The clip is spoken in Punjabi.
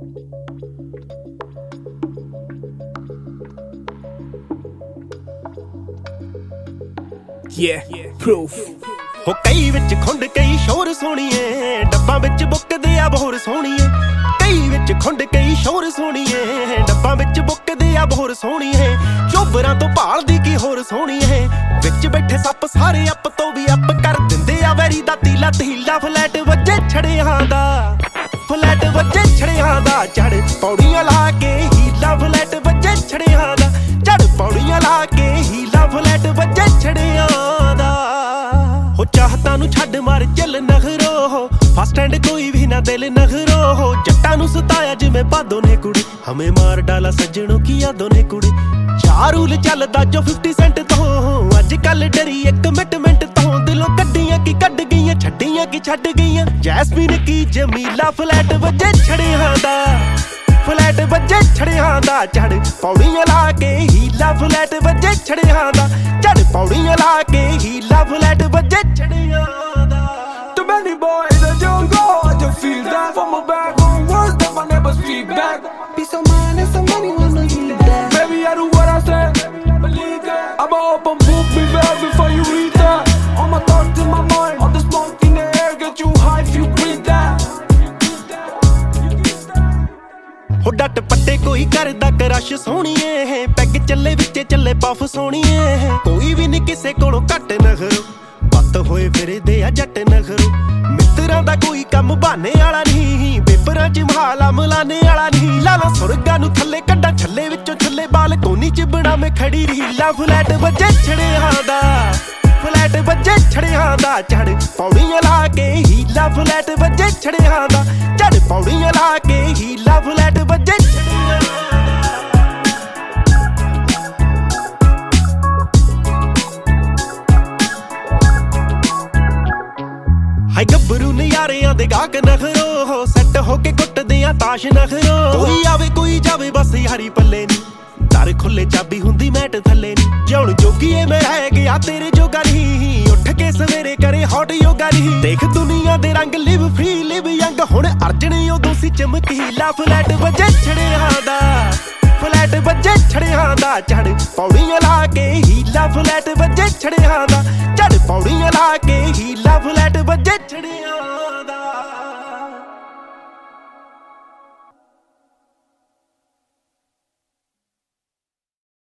proof ਹੋ ਕਈ ਵਿੱਚ ਖੁੰਡ ਕਈ ਸ਼ੋਰ ਸੋਹਣੀਏ ਡੱਬਾਂ ਵਿੱਚ ਬੁੱਕਦੇ ਆ ਬੋਰ ਸੋਹਣੀਏ ਕਈ ਵਿੱਚ ਖੁੰਡ ਕਈ ਸ਼ੋਰ ਸੋਹਣੀਏ ਡੱਬਾਂ ਵਿੱਚ ਬੁੱਕਦੇ ਆ ਬੋਰ ਸੋਹਣੀਏ ਚੋਬਰਾਂ ਤੋਂ ਭਾਲਦੀ ਕੀ ਹੋਰ ਸੋਹਣੀਏ ਵਿੱਚ ਬੈਠੇ ਸੱਪ ਸਾਰੇ ਅੱਪ ਤੋਂ ਵੀ ਅੱਪ ਕਰ ਦਿੰਦੇ ਆ ਵੈਰੀ ਦਾ ਤੀਲਾ ਤੀਲਾ ਫਲੈਟ ਵੱਜੇ ਛੜਿਆਂ ਦਾ ਫਲੈਟ ਵੱਜੇ ਛੜਿਆਂ ਦਾ ਚੜ ਪੌੜੀਆਂ ਲਾ ਕੇ ਹੀਲਾ ਫਲੈਟ ਵੱਜੇ ਛੜਿਆਂ ਦਾ ਚੜ ਪੌੜੀਆਂ ਲਾ ਕੇ ਹੀਲਾ ਫਲੈਟ ਵੱਜੇ ਛੜਿਆਂ ਦਾ ਹੋ ਚਾਹਤਾਂ ਨੂੰ ਛੱਡ ਮਾਰ ਚੱਲ ਨਖਰੋ ਫਸਟ ਐਂਡ ਕੋਈ ਵੀ ਨਾ ਦਿਲ ਨਖਰੋ ਜੱਟਾਂ ਨੂੰ ਸਤਾਇਆ ਜਿਵੇਂ ਬਾਦੋਂ ਨੇ ਕੁੜੀ ਹਮੇ ਮਾਰ ਡਾਲਾ ਸੱਜਣੋ ਕੀ ਯਾਦੋਂ ਨੇ ਕੁੜੀ ਚਾਰ ਰੂਲ ਚੱਲਦਾ ਜੋ 50 ਸੈਂਟ ਤੋਂ ਅੱਜ ਕੱਲ ਡਰੀ ਇੱਕ ਮਿੰਟ ਤੋਂ ਦਿਲੋਂ ਕੱਢੀਆਂ ਕੀ ਕੱਢ ਗਈਆਂ ਛੱਡੀਆਂ ਕੀ ਛੱਡ ਗਈਆਂ ਜੈਸਮੀਨ ਕੀ ਜਮੀਲਾ ਫਲੈਟ ਵੱਜੇ ਛੜਿਆਂ ਦਾ ਫਲੈਟ ਵੱਜੇ ਛੜਿਆਂ ਦਾ ਚੜ ਪੌੜੀਆਂ ਲਾ ਕੇ ਹੀਲਾ ਫਲੈਟ ਵੱਜੇ ਛੜਿਆਂ ਦਾ ਚੜ ਪੌੜੀਆਂ ਲਾ ਕੇ ਹੀਲਾ ਫਲੈਟ ਵੱਜੇ ਛੜਿਆਂ ਦਾ Too many boys that don't go, I just feel that from my back on words that my neighbors speak back. Peace of mind and somebody wanna hear that. Baby, I do what I say, believe that. I'ma open book, be fair before you read that. All my thoughts in my mind, all the smoke in the air, get you high if you breathe that. ਹੋ ਡੱਟ ਪੱਟੇ ਕੋਈ ਕਰਦਾ ਕਰਸ਼ ਸੋਹਣੀਏ ਪੈਗ ਚੱਲੇ ਵਿੱਚੇ ਚੱਲੇ ਪਫ ਸੋਹਣੀਏ ਕੋਈ ਵੀ ਨੀ ਕਿਸੇ ਕੋਲੋਂ ਘੱਟ ਨਖਰੋ ਬੱਤ ਹੋਏ ਫਿਰਦੇ ਆ ਜੱਟ ਨਖਰੋ ਮਿੱਤਰਾਂ ਦਾ ਕੋਈ ਕੰਮ ਬਹਾਨੇ ਵਾਲਾ ਨਹੀਂ ਪੇਪਰਾਂ 'ਚ ਮਹਾਲਾ ਮਲਾਨੇ ਵਾਲਾ ਨਹੀਂ ਲਾਲਾ ਸੁਰਗਾਂ ਨੂੰ ਥੱਲੇ ਕੱਢਾਂ ਛੱਲੇ ਵਿੱਚੋਂ ਛੱਲੇ ਬਾਲ ਕੋਨੀ 'ਚ ਬਣਾਵੇਂ ਖੜੀ ਰੀਲਾ ਫਲੈਟ ਵੱਜੇ ਛੜਿਆਂ ਦਾ ਫਲੈਟ ਵੱਜੇ ਛੜਿਆਂ ਦਾ ਚੜ ਪੌੜੀਆਂ ਲਾ ਕੇ ਹੀਲਾ ਫਲੈਟ ਵੱਜੇ ਛੜਿਆਂ ਦਾ ਚੜ ਪੌੜੀਆਂ ਲਾ ਕੇ ਹੀਲਾ ਫਲੈਟ ਵੱਜੇ ਛੜਿਆਂ ਦਾ ਹਾਈ ਗੱਭਰੂ ਨਜ਼ਾਰਿਆਂ ਦੇ ਗਾਹਕ ਨਖਰੋ ਸੈੱਟ ਹੋ ਕੇ ਕੁੱਟਦੇ ਆ ਤਾਸ਼ ਨਖਰੋ ਕੋਈ ਆਵੇ ਕੋਈ ਜਾਵੇ ਬਸ ਯਾਰੀ ਪੱਲੇ ਨੀ ਦਰ ਖੁੱਲੇ ਚਾਬੀ ਹੁੰਦੀ ਮੈਟ ਥੱਲੇ ਨੀ ਜਿਉਣ ਜੋਗੀਏ ਮੈਂ ਰਹਿ ਗਿਆ ਤੇਰੇ ਜੋਗਾ ਨਹੀਂ ਉੱਠ ਕੇ ਸਵੇਰੇ ਕਰੇ ਹੌਟ ਯੋਗਾ ਨਹੀਂ ਦੇਖ ਦੁਨੀਆ ਦੇ ਰੰਗ ਲਿਵ ਫ੍ਰੀ ਲਿਵ ਯੰਗ ਹੁਣ ਅਰਜਣੇ ਉਦੋਂ ਸੀ ਚਮਕੀਲਾ ਫਲੈਟ ਵੱਜੇ ਛੜਿਆਂ ਦਾ ਫਲੈਟ ਵੱਜੇ ਛੜਿਆਂ ਦਾ ਚੜ ਪੌੜੀਆਂ ਲਾ ਕੇ ਹੀਲਾ ਫਲੈਟ ਵੱਜੇ ਛੜਿਆਂ ਦਾ ਚੜ ਪੌੜੀਆਂ ਲਾ ਕੇ ਹੀਲਾ ਫਲੈਟ ਵੱਜੇ ਛੜਿਆਂ